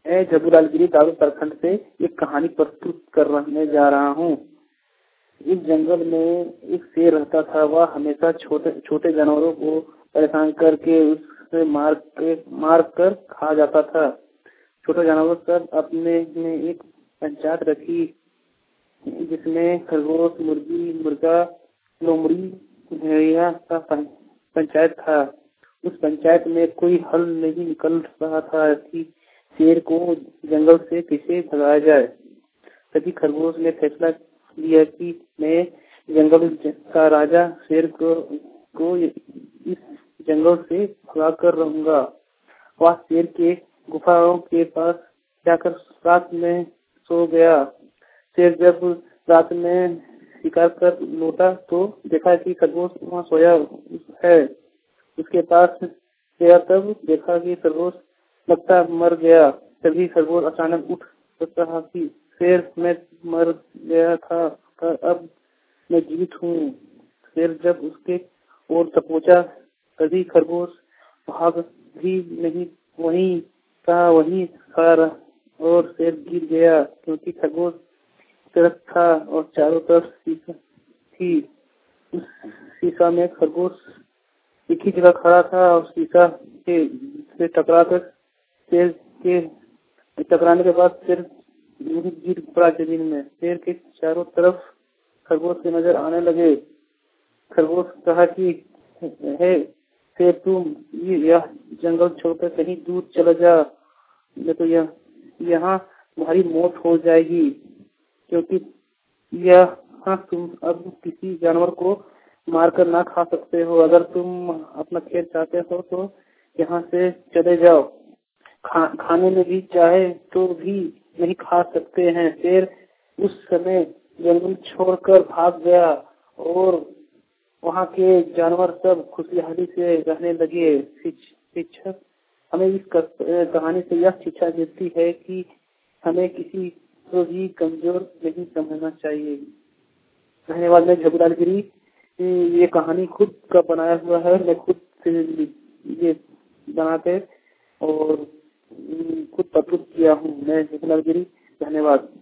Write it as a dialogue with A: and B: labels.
A: मैं जबूलाल गिरी दारू प्रखंड से एक कहानी प्रस्तुत करने जा रहा हूँ। इस जंगल में एक शेर रहता था। वह हमेशा छोटे छोटे जानवरों को परेशान करके उसे मार कर खा जाता था। छोटे जानवर सब अपने में एक पंचायत रखी जिसमें खरगोश, मुर्गी, मुर्गा, लोमड़ी, भेड़िया का पंचायत था। उस पंचायत में कोई हल नहीं निकल रहा था कि शेर को जंगल से कैसे भगाया जाए। तभी खरगोश ने फैसला लिया कि मैं जंगल का राजा शेर को इस जंगल से भगा कर रहूंगा। वह शेर के गुफाओं के पास जाकर रात में सो गया। शेर जब रात में शिकार कर लौटा तो देखा कि खरगोश वहाँ सोया है। उसके पास गया तब देखा कि खरगोश लगता मर गया। तभी खरगोश अचानक उठ रहा कि शेर मैं मर गया था पर अब मैं जीवित हूँ। शेर जब उसके ओर दबोचा तभी खरगोश भाग भी नहीं वहीं का वहीं खड़ा रहा और शेर गिर गया क्योंकि खरगोश तरफ था और चारों तरफ शीशा थी। उस शीशा में खरगोश एक ही जगह खड़ा था और शीशा के से टकराकर शेर के टकराने के बाद शेर गिर पड़ा जमीन में। शेर के चारों तरफ खरगोश के नजर आने लगे। खरगोश कहा कि है शेर तुम यह जंगल छोड़कर कहीं दूर चला जा, नहीं तो यहाँ तुम्हारी मौत हो जाएगी क्योंकि यहाँ तुम अब किसी जानवर को मारकर ना खा सकते हो। अगर तुम अपना खेल चाहते हो तो यहाँ से चले जाओ। खाने में भी चाहे तो भी नहीं खा सकते हैं। शेर उस समय जंगल छोड़कर भाग गया और वहाँ के जानवर सब खुशहाली से रहने लगे। शिक्षक हमें इस कहानी से यह शिक्षा देती है कि हमें किसी को भी कमजोर नहीं समझना चाहिए। धन्यवाद। मैं जबूलाल गिरी ये कहानी खुद का बनाया हुआ है। मैं खुद से ये बनाकर और खुद प्रस्तुत किया हूँ। मैं जबूलाल गिरी। धन्यवाद।